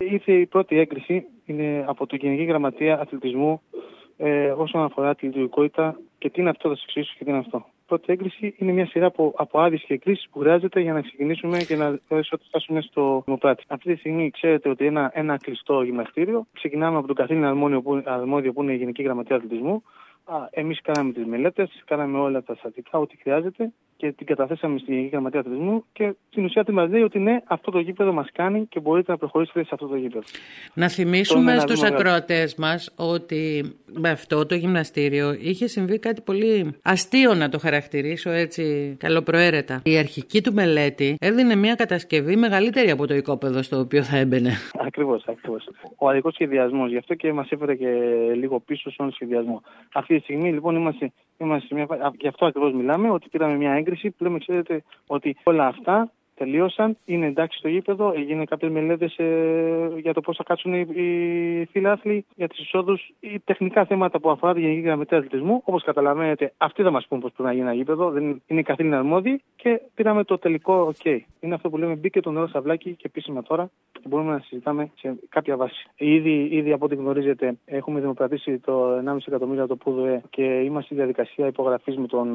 ήρθε η πρώτη έγκριση, είναι από την Γενική Γραμματεία Αθλητισμού όσον αφορά τη λειτουργικότητα και τι είναι αυτό, θα σας εξηγήσω και τι είναι αυτό. Η πρώτη έγκριση είναι μια σειρά από άδειες και εκκρίσεις που χρειάζεται για να ξεκινήσουμε και να φτάσουμε στο Δημοπράτη. Αυτή τη στιγμή ξέρετε ότι ένα κλειστό γυμναστήριο, ξεκινάμε από τον καθήλυνα αρμόδιο που είναι η Γενική Γραμματεία Αθλητισμού. Εμείς κάναμε τις μελέτες, κάναμε όλα τα στατικά, ό,τι χρειάζεται και την καταθέσαμε στην Γενική Γραμματεία Αθλητισμού και στην ουσία τι μας λέει ότι ναι, αυτό το γήπεδο μας κάνει και μπορείτε να προχωρήσετε σε αυτό το γήπεδο. Να θυμίσουμε στους ακροατές μας ότι με αυτό το γυμναστήριο είχε συμβεί κάτι πολύ αστείο, να το χαρακτηρίσω έτσι καλοπροαίρετα. Η αρχική του μελέτη έδινε μια κατασκευή μεγαλύτερη από το οικόπεδο στο οποίο θα έμπαινε. Ακριβώς. Ο αδικός σχεδιασμός, γι' αυτό και μας έφερε και λίγο πίσω στον σχεδιασμό. Αυτή τη στιγμή λοιπόν είμαστε γι' αυτό ακριβώς μιλάμε, ότι πήραμε μια έγκριση που λέμε, ξέρετε, ότι όλα αυτά τελείωσαν, είναι εντάξει στο γήπεδο, έγιναν κάποιες μελέτες για το πώς θα κάτσουν οι φιλάθλοι, για τις εισόδους ή τεχνικά θέματα που αφορά τη Γενική Γραμματεία Αθλητισμού. Όπως καταλαβαίνετε, αυτοί θα μας πούν πώς πρέπει να γίνει ένα γήπεδο, δεν είναι καθήλυνα αρμόδιοι και πήραμε το τελικό OK. Είναι αυτό που λέμε, μπήκε το νερό στα βλάκι και επίσημα τώρα και μπορούμε να συζητάμε σε κάποια βάση. Ήδη από ό,τι γνωρίζετε, έχουμε δημοπρατήσει το 1,5 εκατομμύριο το ΠΟΔΟΕ και είμαστε στη διαδικασία υπογραφής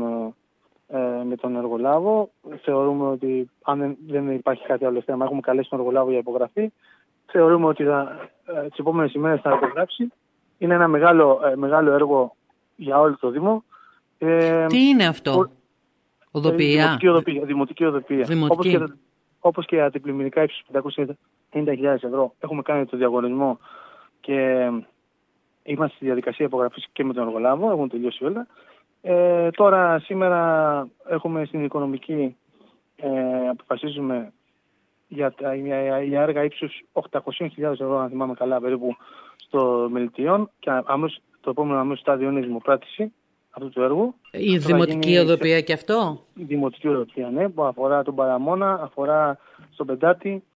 με τον εργολάβο. Θεωρούμε ότι αν δεν υπάρχει κάτι άλλο θέμα, έχουμε καλέσει τον εργολάβο για υπογραφή. Θεωρούμε ότι τις επόμενες ημέρες θα υπογράψει. Είναι ένα μεγάλο έργο για όλο το Δήμο. Τι είναι αυτό? Οδοποιία? Δημοτική οδοποιία. Όπως και αντιπλημμυρικά ύψους 590.000 ευρώ. Έχουμε κάνει το διαγωνισμό και είμαστε στη διαδικασία υπογραφής και με τον εργολάβο. Έχουν τελειώσει όλα. Τώρα σήμερα έχουμε στην οικονομική, αποφασίζουμε για έργα ύψους 800.000 ευρώ, αν θυμάμαι καλά, περίπου στο Μελιτιών, και το επόμενο αμέσως στάδιο είναι η δημοπράτηση αυτού του έργου. Η δημοτική οδοποιία και αυτό? Η δημοτική οδοποιία, ναι, που αφορά τον Παραμόνα, αφορά στον Πεντάτη,